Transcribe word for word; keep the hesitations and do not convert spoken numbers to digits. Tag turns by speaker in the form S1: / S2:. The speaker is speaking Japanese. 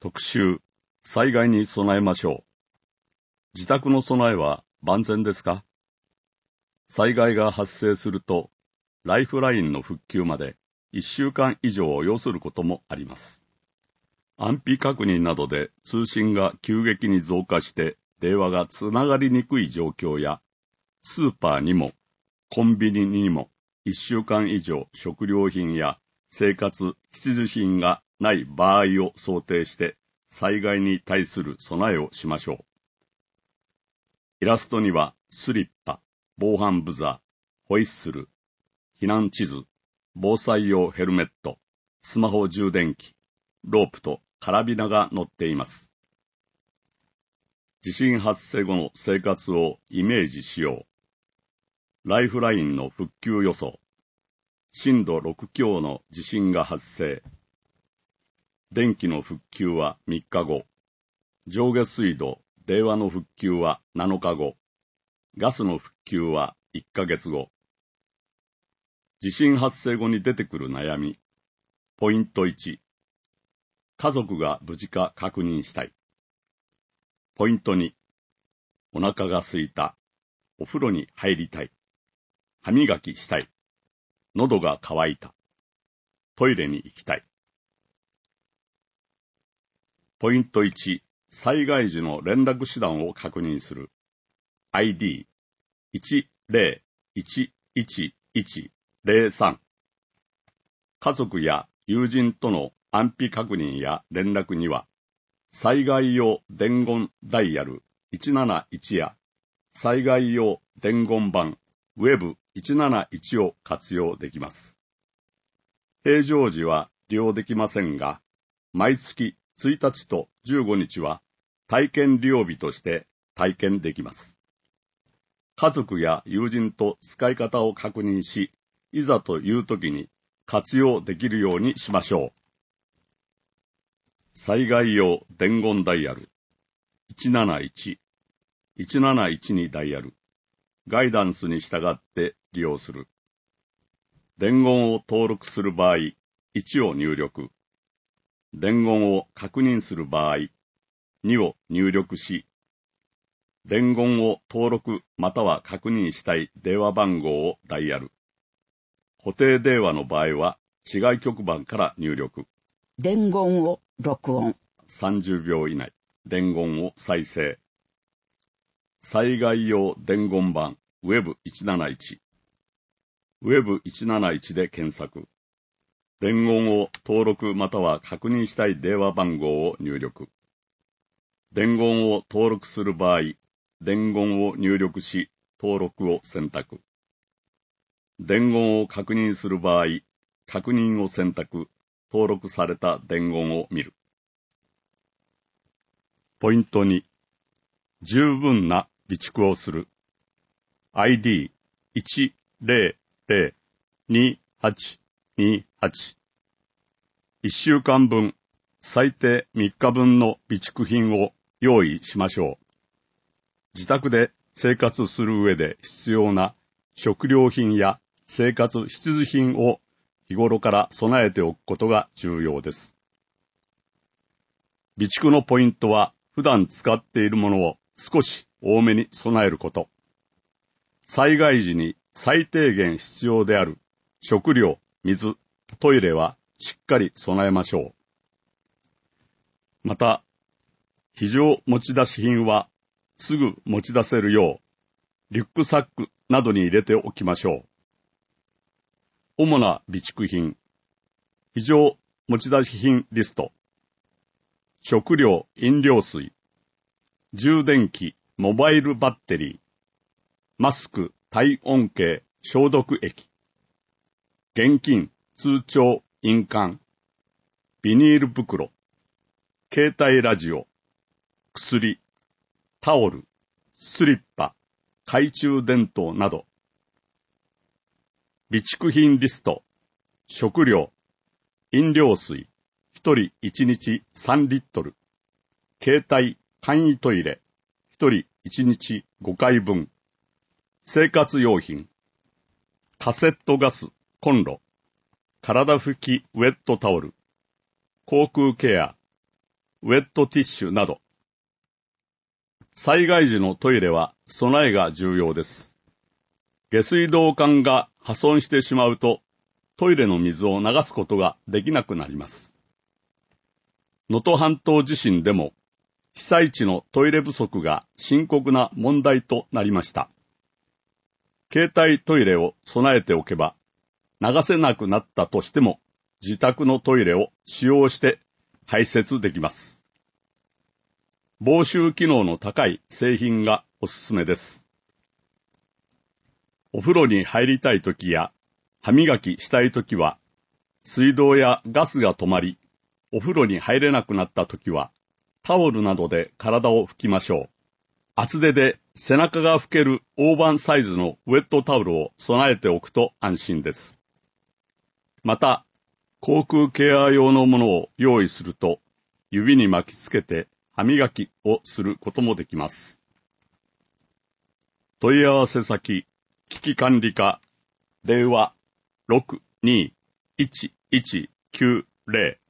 S1: 特集、災害に備えましょう。自宅の備えは万全ですか？災害が発生すると、ライフラインの復旧までいっしゅうかん以上を要することもあります。安否確認などで通信が急激に増加して電話がつながりにくい状況や、スーパーにもコンビニにもいっしゅうかん以上食料品や生活必需品がない場合を想定して災害に対する備えをしましょう。イラストにはスリッパ、防犯ブザー、ホイッスル、避難地図、防災用ヘルメット、スマホ充電器、ロープとカラビナが載っています。地震発生後の生活をイメージしよう。ライフラインの復旧予想。震度ろく強の地震が発生。電気の復旧はみっかご。上下水道、電話の復旧はなのかご。ガスの復旧はいっかげつご。地震発生後に出てくる悩み。ポイントいち。家族が無事か確認したい。ポイントに。お腹が空いた。お風呂に入りたい。歯磨きしたい。喉が渇いた。トイレに行きたい。ポイントいち、災害時の連絡手段を確認する。アイディーいちゼロいちいちいちゼロさん。家族や友人との安否確認や連絡には、災害用伝言ダイヤルいちなないちや災害用伝言板ウェブいちなないちを活用できます。平常時は利用できませんが、毎月ついたちとじゅうごにちは体験利用日として体験できます。家族や友人と使い方を確認し、いざという時に活用できるようにしましょう。災害用伝言ダイヤルいちなないち、いちなないちにダイヤル、ガイダンスに従って利用する。伝言を登録する場合、いちを入力。伝言を確認する場合、にを入力し、伝言を登録または確認したい電話番号をダイヤル。固定電話の場合は、市外局番から入力。
S2: 伝言を録音。
S1: さんじゅうびょう以内、伝言を再生。災害用伝言板ウェブいちなないち。ウェブいちなないちで検索。伝言を登録または確認したい電話番号を入力。伝言を登録する場合、伝言を入力し、登録を選択。伝言を確認する場合、確認を選択、登録された伝言を見る。ポイントに、十分な備蓄をする。アイディーいちゼロゼロにはちにはち。いっしゅうかんぶん、最低みっかぶんの備蓄品を用意しましょう。自宅で生活する上で必要な食料品や生活必需品を日頃から備えておくことが重要です。備蓄のポイントは普段使っているものを少し多めに備えること。災害時に最低限必要である食料、水、トイレはしっかり備えましょう。また、非常持ち出し品はすぐ持ち出せるよう、リュックサックなどに入れておきましょう。主な備蓄品、非常持ち出し品リスト、食料、飲料水、充電器、モバイルバッテリー、マスク、体温計、消毒液、現金、通帳、印鑑、ビニール袋、携帯ラジオ、薬、タオル、スリッパ、懐中電灯など。備蓄品リスト、食料、飲料水、ひとりいちにちさんリットル、携帯、簡易トイレ、ひとりいちにちごかいぶん、生活用品、カセットガス、コンロ、体拭きウェットタオル、口腔ケア、 ウェットティッシュなど。災害時のトイレは備えが重要です。下水道管が破損してしまうと、トイレの水を流すことができなくなります。能登半島地震でも、被災地のトイレ不足が深刻な問題となりました。携帯トイレを備えておけば、流せなくなったとしても、自宅のトイレを使用して排泄できます。防臭機能の高い製品がおすすめです。お風呂に入りたいときや、歯磨きしたいときは、水道やガスが止まり、お風呂に入れなくなったときは、タオルなどで体を拭きましょう。厚手で背中が拭ける大判サイズのウェットタオルを備えておくと安心です。また、口腔ケア用のものを用意すると、指に巻きつけて歯磨きをすることもできます。問い合わせ先、危機管理課、電話 ろくにーいちいちきゅうゼロ